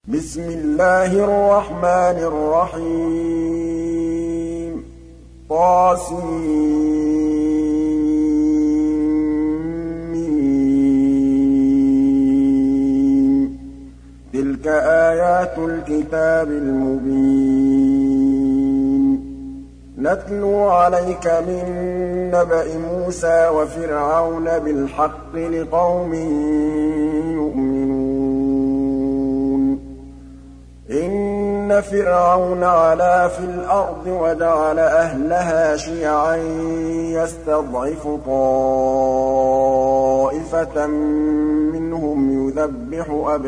بسم الله الرحمن الرحيم طاسيم تلك آيات الكتاب المبين نتلو عليك من نبأ موسى وفرعون بالحق لقوم يؤمنون إن فرعون علا في الأرض وجعل أهلها شيعا يستضعف طائفة منهم يذبح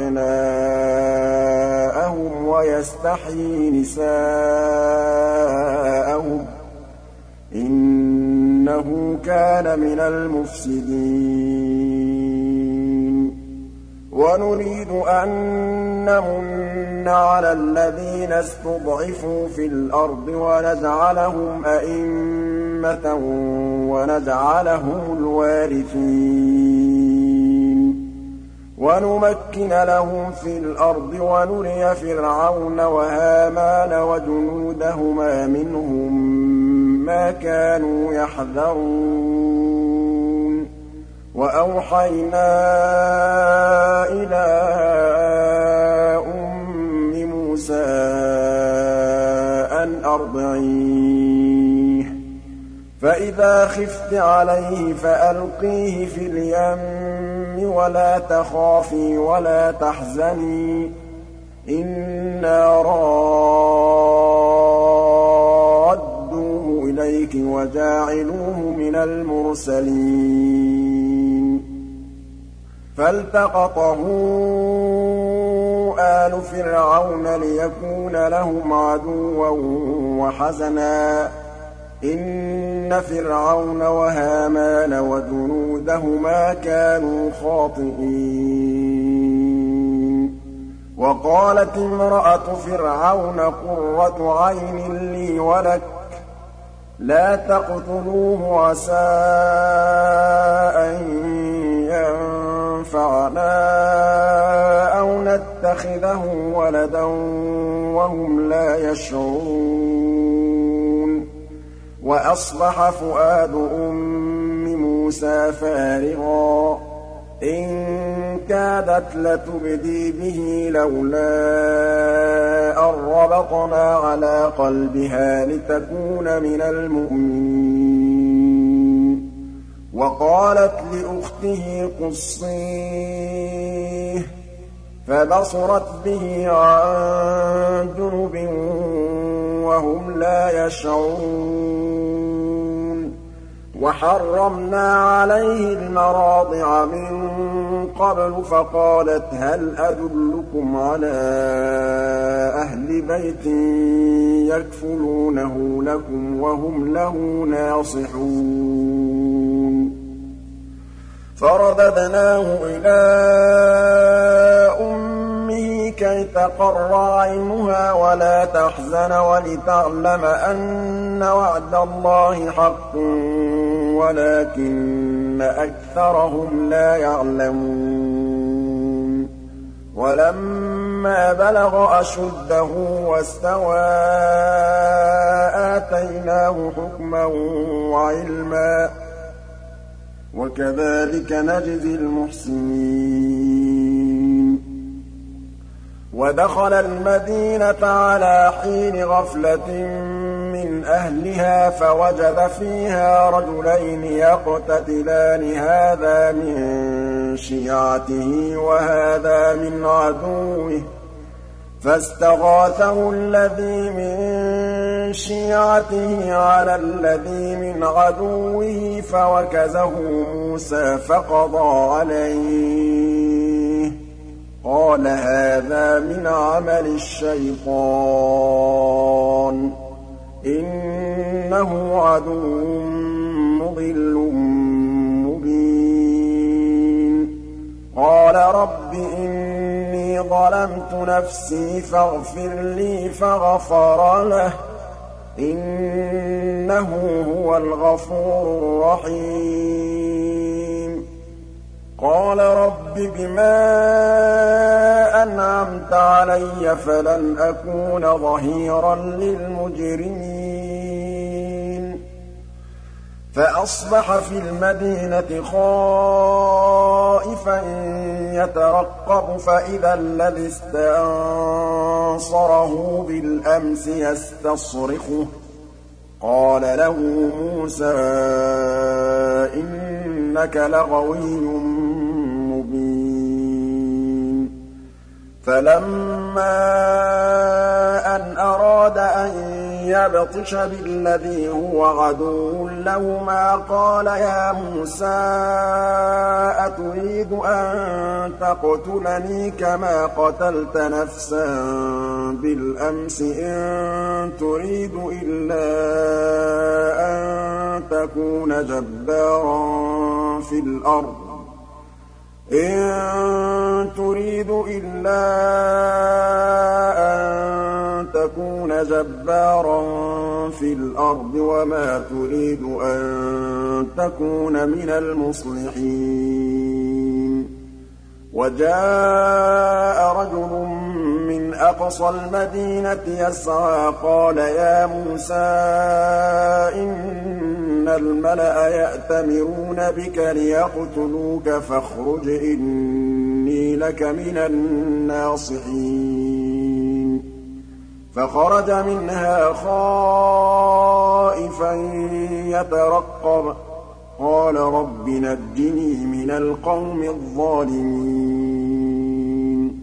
أبناءهم ويستحيي نساءهم إنه كان من المفسدين ونريد أن نمن على الذين استضعفوا في الأرض ونجعلهم أئمة ونجعلهم الوارثين ونمكن لهم في الأرض ونري فرعون وهامان وجنودهما منهم ما كانوا يحذرون وأوحينا إلى أم موسى أن أرضعيه فإذا خفت عليه فألقيه في اليم ولا تخافي ولا تحزني إنا رادوه إليك وجاعلوه من المرسلين فالتقطه آل فرعون ليكون لهم عدوا وحزنا إن فرعون وهامان وجنودهما كانوا خاطئين وقالت امرأة فرعون قرة عين لي ولك لا تقتلوه عسى أن ينفعنا أو نتخذه ولدا وهم لا يشعرون وأصبح فؤاد أم موسى فارغا إن كادت لتبدي به لولا أن ربطنا على قلبها لتكون من المؤمنين وقالت لأخته قصيه فبصرت به عن جنب وهم لا يشعرون وحرمنا عليه المراضع من قبل فقالت هل أدلكم على أهل بيت يكفلونه لكم وهم له ناصحون فرددناه إلى أمه كي تقر عينها ولا تحزن ولتعلم أن وعد الله حق ولكن أكثرهم لا يعلمون ولما بلغ أشده واستوى آتيناه حكما وعلما وكذلك نجزي المحسنين ودخل المدينة على حين غفلة من أهلها فوجد فيها رجلين يقتتلان هذا من شيعته وهذا من عدوه فاستغاثه الذي من شيعته على الذي من عدوه فوكزه موسى فقضى عليه قال هذا من عمل الشيطان إنه عدو مضل مبين قال رب إني ظلمت نفسي فاغفر لي فغفر له إنه هو الغفور الرحيم قال رب بما أنعمت علي فلن أكون ظهيرا للمجرمين فأصبح في المدينة خائفا يترقب فإذا الذي استنصره بالأمس يستصرخه قال له موسى إنك لغوي مبين فلما أن أراد أن يبطش بالذي هو عدو لهما قال يا موسى أتريد أن تقتلني كما قتلت نفسا بالأمس إن تريد إلا أن تكون جبارا في الأرض إن تريد إلا أن تكون جبارا في الأرض وما تريد أن تكون من المصلحين وجاء رجل من أقصى المدينة يسعى قال يا موسى إن الملأ يأتمرون بك ليقتلوك فاخرج إني لك من الناصحين فخرج منها خائفا يترقب قال رب نجني من القوم الظالمين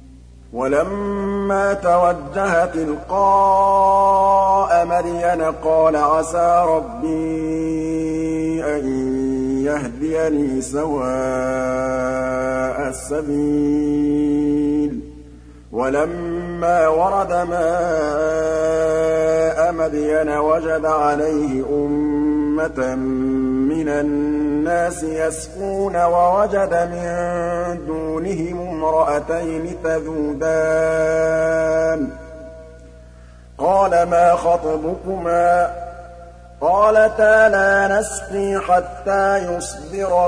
ولما توجه تلقاء مدين قال عسى ربي أن يهديني سواء السبيل ولما ورد ماء مدين وجد عليه أمة من الناس يسقون ووجد من دونهم امرأتين تذودان قال ما خطبكما قالتا لا نسقي حتى يصدر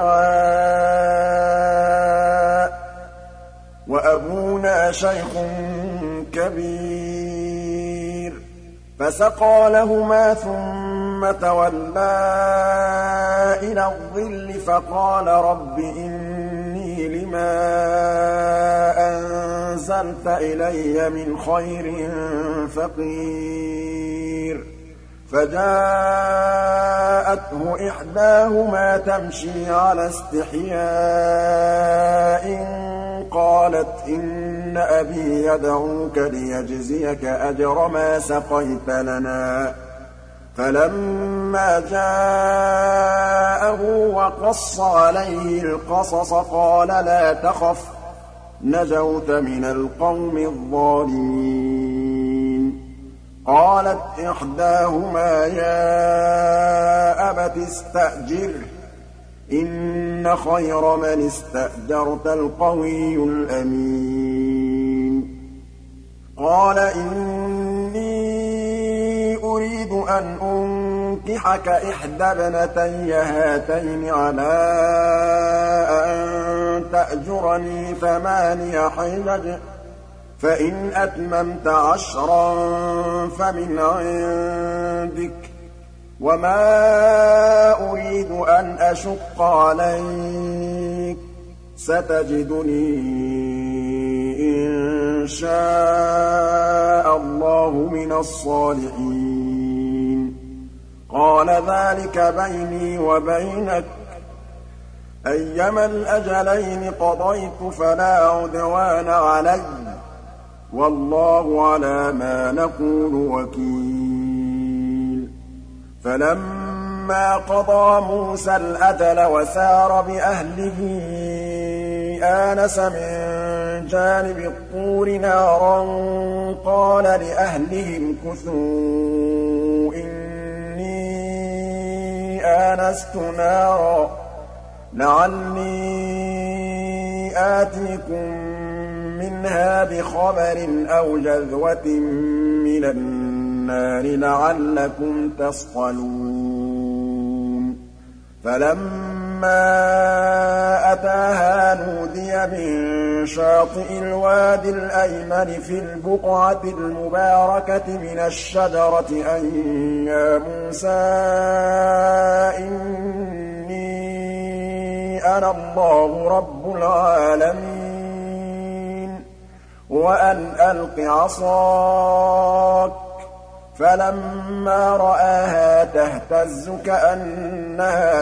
الرعاء وأبونا شيخ كبير فسقى لهما ثم تولى إلى الظل فقال رب إني لما أنزلت إلي من خير فقير فجاءته إحداهما تمشي على استحياء قالت إن أبي يدعوك ليجزيك أجر ما سقيت لنا فلما جاءه وقص عليه القصص قال لا تخف نجوت من القوم الظالمين قالت إحداهما يا أبت استأجره إن خير من استأجرت القوي الأمين قال إني أريد أن أنكحك إحدى ابنتي هاتين على أن تأجرني 8 حجج فإن أتممت 10 فمن عندك وما أريد أن أشق عليك ستجدني إن شاء الله من الصالحين قال ذلك بيني وبينك أيما الأجلين قضيت فلا عدوان علي والله على ما نقول وكيل فلما قضى موسى الأجل وسار بأهله آنس من جانب الطور نارا قال لأهلهم كثوا إني آنست نارا لعلي آتيكم منها بخبر أو جذوة من النار لعلكم تصطلون فلما أتاها نودي من شاطئ الوادي الأيمن في البقعة المباركة من الشجرة أن يا موسى إني أنا الله رب العالمين وأن ألق عصاك فلما رآها تهتز كأنها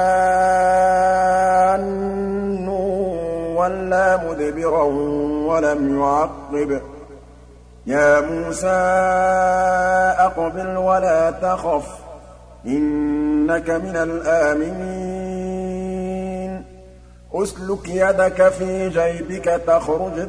جان وَلَّىٰ مُدْبِرًا وَلَمْ يُعَقِّبْ يَا مُوسَىٰ أَقْبِلْ وَلَا تَخَفْ إِنَّكَ مِنَ الْآمِنِينَ أُسْلُكْ يَدَكَ في جيبك تخرج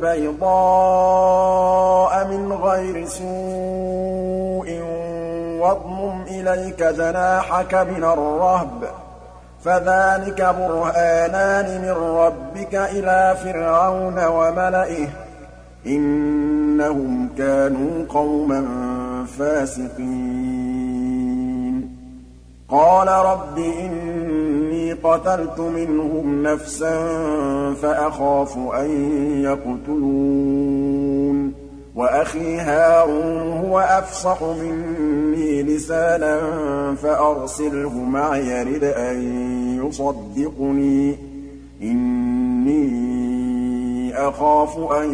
بيضاء من غير سوء واضمم إليك جناحك من الرهب فذلك برهانان من ربك إلى فرعون وملئه إنهم كانوا قوما فاسقين قال رب إني قتلت منهم نفسا فأخاف أن يقتلون وأخي هارون هو أفصح مني لسانا فأرسله معي يرد أن يصدقني إني أخاف أن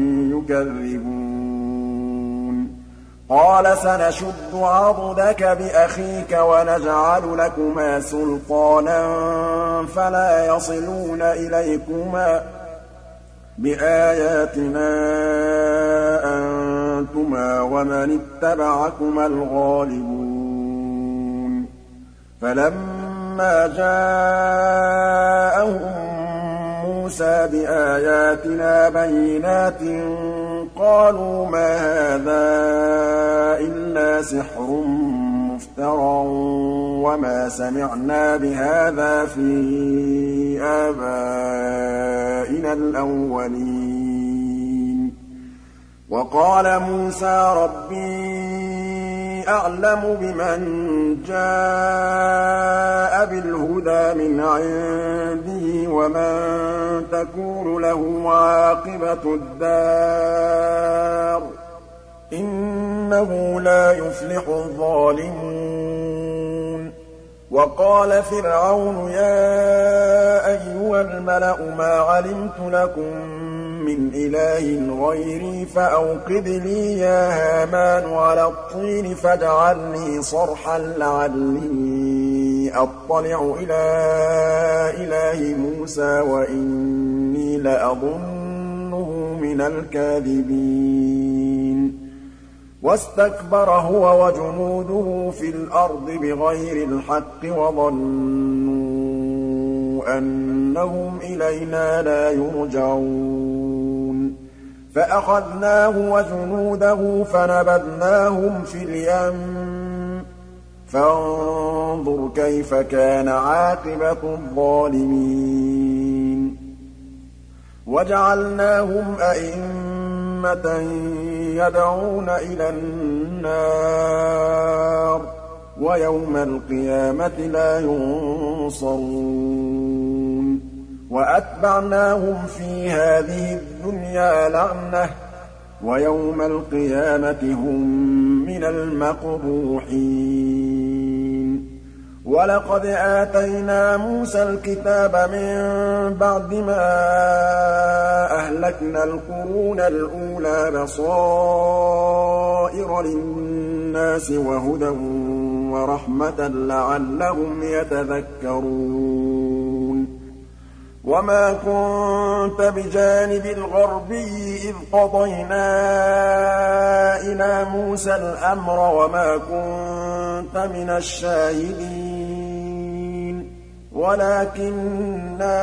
يكذبون قال سنشد عضدك بأخيك ونجعل لكما سلطانا فلا يصلون إليكما بآياتنا أنتما ومن اتبعكما الغالبون فلما جاءهم موسى بآياتنا بينات قالوا ما هذا إلا سحر مفترى وما سمعنا بهذا في آبائنا الأولين وقال موسى ربي أعلم بمن جاء بالهدى من عنده ومن تكون له عاقبة الدار إنه لا يفلح الظالمون وقال فرعون يا أيها الملأ ما علمت لكم من إله غيري فأوقد لي يا هامان على الطين فاجعل لي صرحا لعلي أطلع إلى إله موسى وإني لأظنه من الكاذبين واستكبر هو وجنوده في الأرض بغير الحق وظنوا أنهم إلينا لا يرجعون فأخذناه وجنوده فنبذناهم في اليم فانظر كيف كان عاقبة الظالمين وجعلناهم أئمة يدعون إلى النار ويوم القيامة لا ينصرون وأتبعناهم في هذه الدنيا لعنة ويوم القيامة هم من المقبوحين ولقد آتينا موسى الكتاب من بعد ما أهلكنا القرون الأولى بصائر للناس وهدى ورحمة لعلهم يتذكرون وما كنت بجانب الغربي إذ قضينا إلى موسى الأمر وما كنت من الشاهدين ولكننا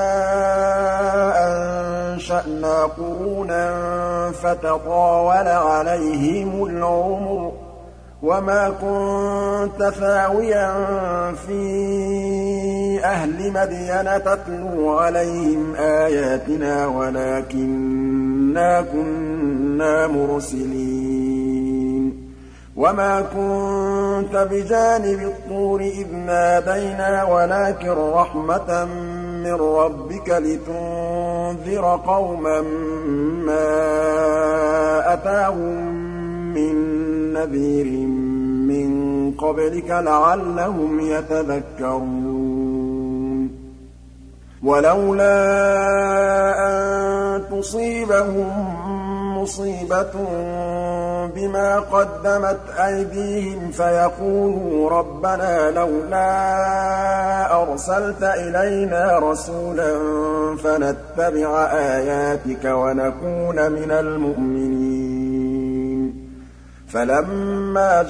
أنشأنا قرونا فتطاول عليهم العمر وما كنت ثاويا في أهل مدين تتلو عليهم آياتنا ولكننا كنا مرسلين وما كنت كنت بجانب الطور إذ نادينا ولكن رحمة من ربك لتنذر قوما ما أتاهم من نذير من قبلك لعلهم يتذكرون ولولا أن تصيبهم مصيبة بما قدمت أيديهم فيقولوا ربنا لولا أرسلت إلينا رسولا فنتبع آياتك ونكون من المؤمنين فلما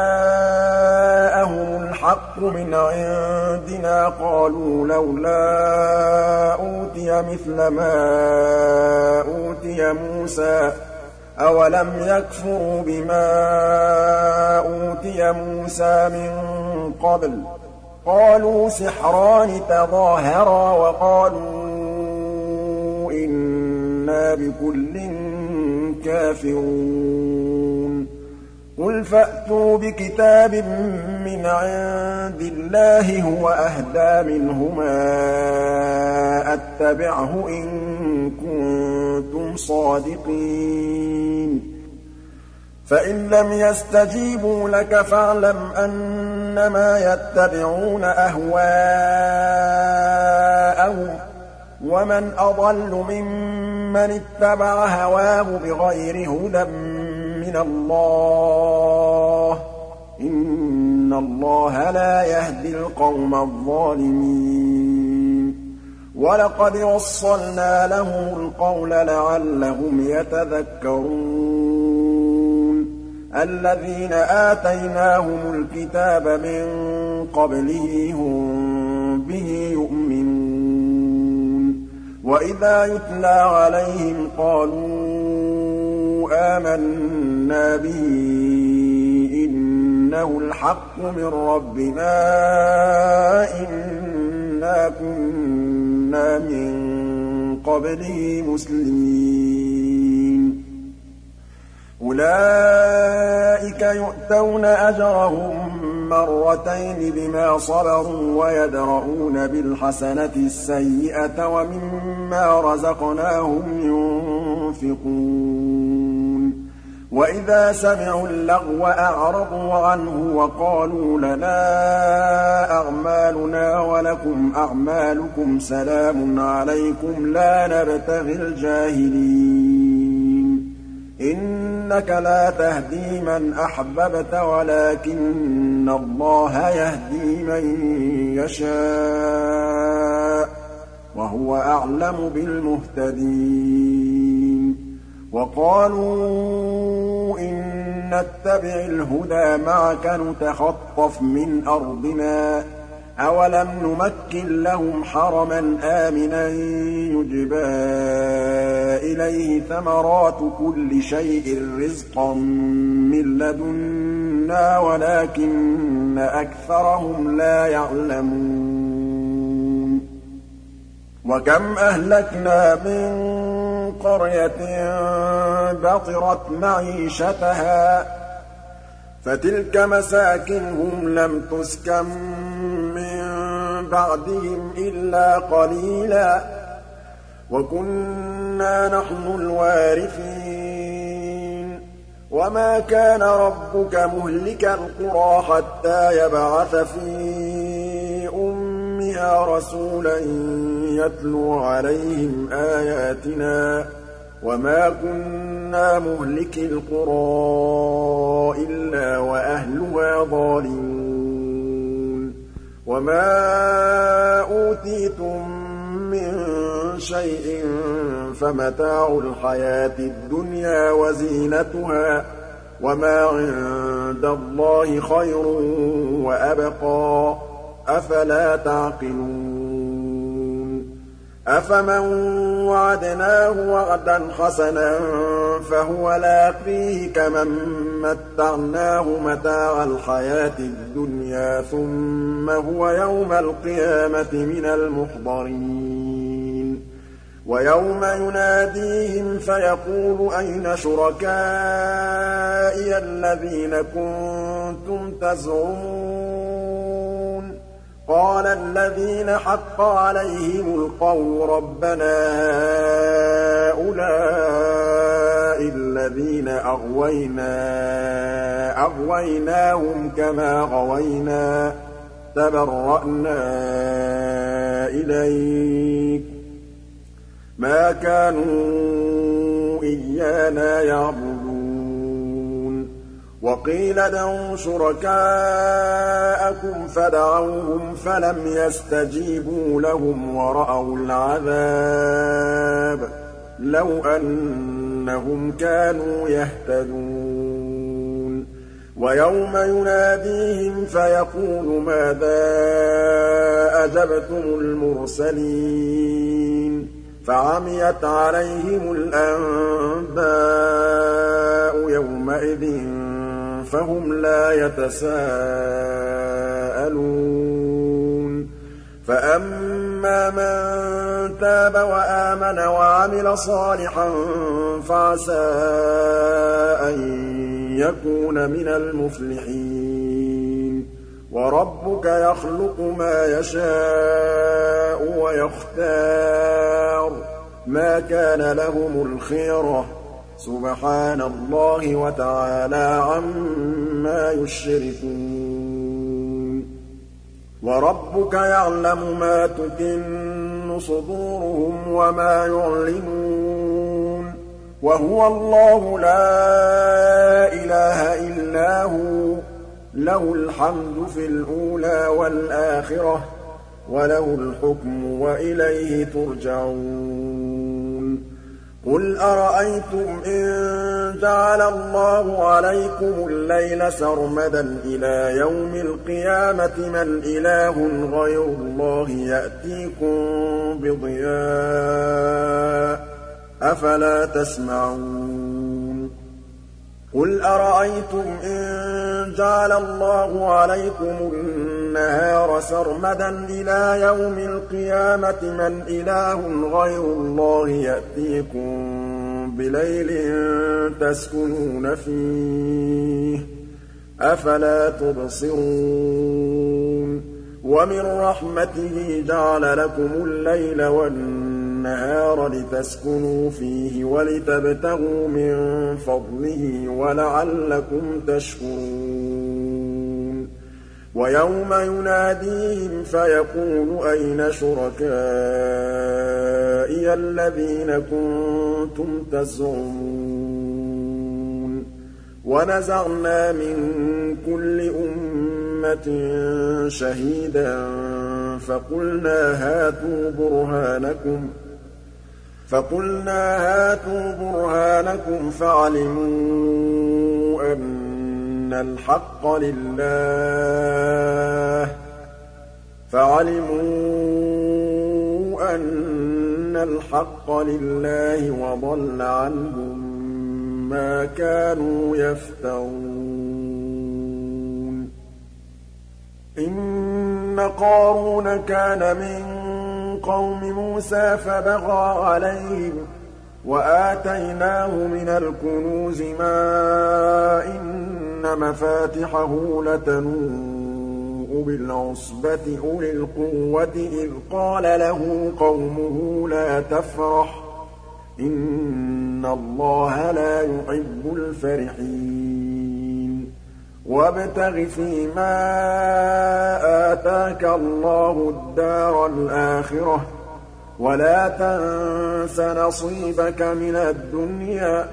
جاءهم الحق من عندنا قالوا لولا أوتي مثل ما أوتي موسى أولم يكفروا بما أوتي موسى من قبل قالوا سحران تظاهرا وقالوا إنا بكل كافرون قل فأتوا بكتاب من عند الله هو أهدى منهما أتبعه إن كنتم صادقين فإن لم يستجيبوا لك فاعلم أنما يتبعون أهواءهم ومن أضل ممن اتبع هواه بغير هدى من الله إن الله لا يهدي القوم الظالمين ولقد وصلنا لهم القول لعلهم يتذكرون الذين آتيناهم الكتاب من قبله هم به يؤمنون وإذا يتلى عليهم قالوا آمنا به إنه الحق من ربنا إنا كنا من قبله مسلمين أولئك يؤتون أجرهم مرتين بما صبروا ويدرؤون بالحسنة السيئة ومما رزقناهم ينفقون وإذا سمعوا اللغو أعرضوا عنه وقالوا لنا أعمالنا ولكم أعمالكم سلام عليكم لا نبتغي الجاهلين إنك لا تهدي من أحببت ولكن الله يهدي من يشاء وهو أعلم بالمهتدين وقالوا إن نتبع الهدى معك نتخطف من أرضنا أولم نمكن لهم حرما آمنا يجبى إليه ثمرات كل شيء رزقا من لدنا ولكن أكثرهم لا يعلمون وكم أهلكنا من قرية بطرت معيشتها فتلك مساكنهم لم تسكن من بعدهم إلا قليلا وكنا نحن الوارثين وما كان ربك مهلك القرى حتى يبعث في أمها رسولا يتلو عليهم آياتنا وما كنا مهلك القرى إلا وأهلها ظالمون وما أوتيتم من شيء فمتاع الحياة الدنيا وزينتها وما عند الله خير وأبقى أفلا تعقلون أفمن وعدناه وعدا حسنا فهو لاقيه كمن متعناه متاع الحياة الدنيا ثم هو يوم القيامة من المحضرين ويوم يناديهم فيقول أين شركائي الذين كنتم كنتم تزعمون قال الذين حق عليهم القول ربنا هؤلاء الذين أغويناهم كما غوينا تبرأنا إليك ما كانوا إيانا يعبدون وقيل ادعوا شركاءكم فدعوهم فلم يستجيبوا لهم ورأوا العذاب لو أنهم كانوا يهتدون ويوم يناديهم فيقول ماذا أجبتم المرسلين فعميت عليهم الأنباء يومئذ فهم لا يتساءلون فأما من تاب وآمن وعمل صالحا فعسى أن يكون من المفلحين وربك يخلق ما يشاء ويختار ما كان لهم الخيرة سبحان الله وتعالى عما يشركون وربك يعلم ما تكن صدورهم وما يعلنون وهو الله لا إله إلا هو له الحمد في الأولى والآخرة وله الحكم وإليه ترجعون قل أرأيتم إن جعل الله عليكم الليل سرمدا إلى يوم القيامة من إله غير الله يأتيكم بضياء أفلا تسمعون قل أرأيتم إن جعل الله عليكم النهار سرمدا إلى يوم القيامة من إله غير الله يأتيكم بليل تسكنون فيه أفلا تبصرون ومن رحمته جعل لكم الليل والنهار لتسكنوا فيه ولتبتغوا من فضله ولعلكم تشكرون ويوم يناديهم فيقول أين شركائي الذين كنتم تزعمون ونزعنا من كل أمة شهيدا فقلنا هاتوا برهانكم فعلموا أن الحق لله وضل عنهم ما كانوا يفترون إن قارون كان من قوم موسى فبغى عليهم وآتيناه من الكنوز ما إن مفاتحه لتنوء بالعصبة أولي القوة إذ قال له قومه لا تفرح إن الله لا يحب الفرحين وابتغ فيما آتاك الله الدار الآخرة ولا تنس نصيبك من الدنيا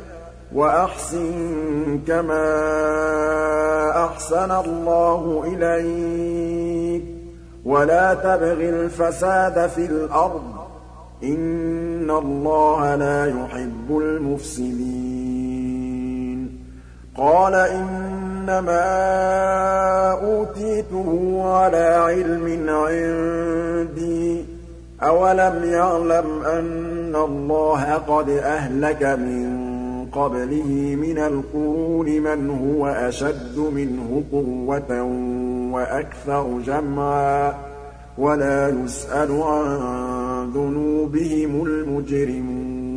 وأحسن كما أحسن الله إليك ولا تبغ الفساد في الأرض إن الله لا يحب المفسدين قال إنما أوتيته على علم عندي أولم يعلم أن الله قد أهلك من قبله من القرون من هو أشد منه قوة وأكثر جمعا ولا يسأل عن ذنوبهم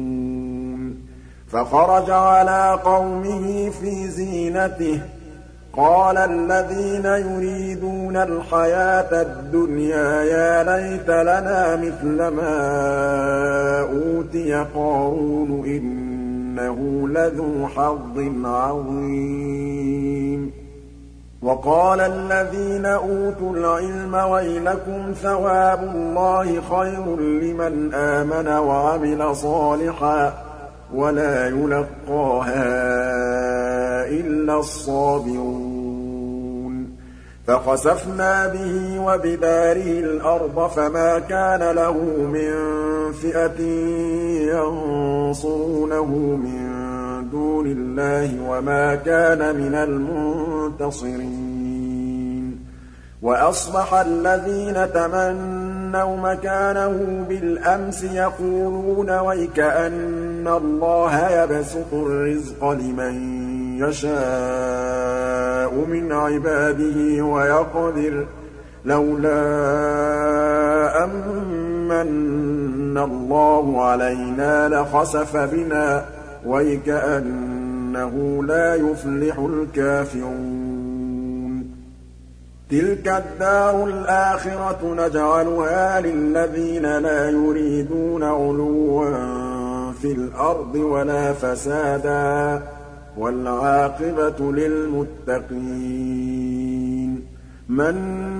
المجرمون فخرج على قومه في زينته قَالَ الَّذِينَ يُرِيدُونَ الْحَيَاةَ الدُّنْيَا يَا لَيْتَ لَنَا مِثْلَ مَا أُوتِيَ قَارُونُ إِنَّهُ لَذُو حَظٍّ عَظِيمٍ وَقَالَ الَّذِينَ أُوتُوا الْعِلْمَ وَيْلَكُمْ ثَوَابُ اللَّهِ خَيْرٌ لِّمَنْ آمَنَ وَعَمِلَ صَالِحًا وَلَا يُلَقَّاهَا إِلَّا الصَّابِرُونَ فَخَسَفْنَا بِهِ وَبِدَارِهِ الْأَرْضَ فَمَا كَانَ لَهُ مِن فِئَةٍ يَنصُرُونَهُ مِن دُونِ اللَّهِ وَمَا كَانَ مِنَ الْمُنتَصِرِينَ وَأَصْبَحَ الَّذِينَ تَمَنَّوْا مَكَانَهُ بِالْأَمْسِ يَقُولُونَ وَيْكَأَنَّ اللَّهَ يَبْسُطُ الرِّزْقَ لِمَن يَشَاءُ مِنْ عِبَادِهِ وَيَقْدِرُ لَوْلَا أَن مَّنَّ اللَّهُ عَلَيْنَا لَخَسَفَ بِنَا وَيْكَأَنَّهُ لَا يُفْلِحُ الْكَافِرُونَ تِلْكَ الدَّارُ الْآخِرَةُ نَجْعَلُهَا لِلَّذِينَ لَا يُرِيدُونَ عُلُوًّا فِي الْأَرْضِ وَلَا فَسَادًا وَالْعَاقِبَةُ لِلْمُتَّقِينَ مَن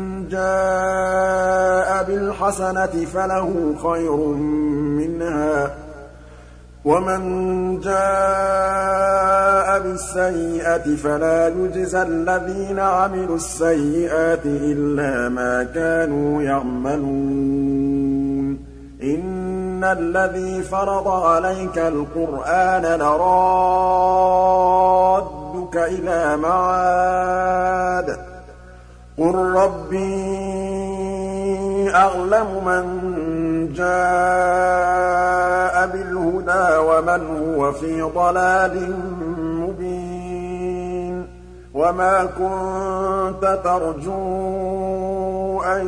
جَاءَ بِالْحَسَنَةِ فَلَهُ خَيْرٌ مِّنْهَا وَمَن جَاءَ بِالسَّيِّئَةِ فَلَا يُجْزَى الَّذِينَ عَمِلُوا السَّيِّئَاتِ إِلَّا مَا كَانُوا يَعْمَلُونَ إِنَّ الَّذِي فَرَضَ عَلَيْكَ الْقُرْآنَ لَرَادُّكَ إِلَىٰ مَعَادٍ قُل رَّبِّي أَعْلَمُ مَن جَاءَ بِالْهُدَىٰ وَمَنْ هُوَ فِي ضَلَالٍ مُّبِينٍ وَمَا كُنتَ تَرْجُو أَن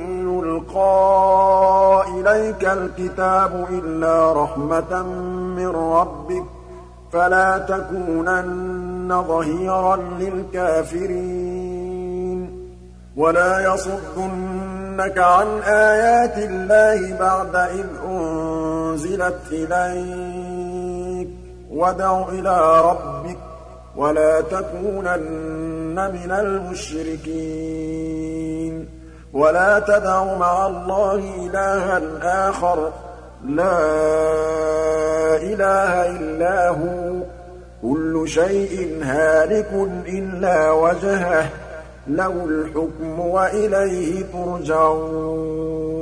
يُلْقَىٰ إِلَيْكَ الْكِتَابُ إِلَّا رَحْمَةً مِّن رَّبِّكَ فَلَا تَكُونَنَّ ظَهِيرًا لِّلْكَافِرِينَ وَلَا يَصُدُّنَّكَ عَنْ آيَاتِ اللَّهِ بَعْدَ إِذْ أُنزِلَتْ إِلَيْكَ وَادْعُ إِلَىٰ رَبِّكَ وَلَا تَكُونَنَّ مِنَ الْمُشْرِكِينَ وَلَا تَدْعُ مَعَ اللَّهِ إِلَٰهًا آخَرَ لَا إِلَٰهَ إِلَّا هُوَ كُلُّ شَيْءٍ هَالِكٌ إِلَّا وَجْهَهُ لَهُ الْحُكْمُ وَإِلَيْهِ تُرْجَعُونَ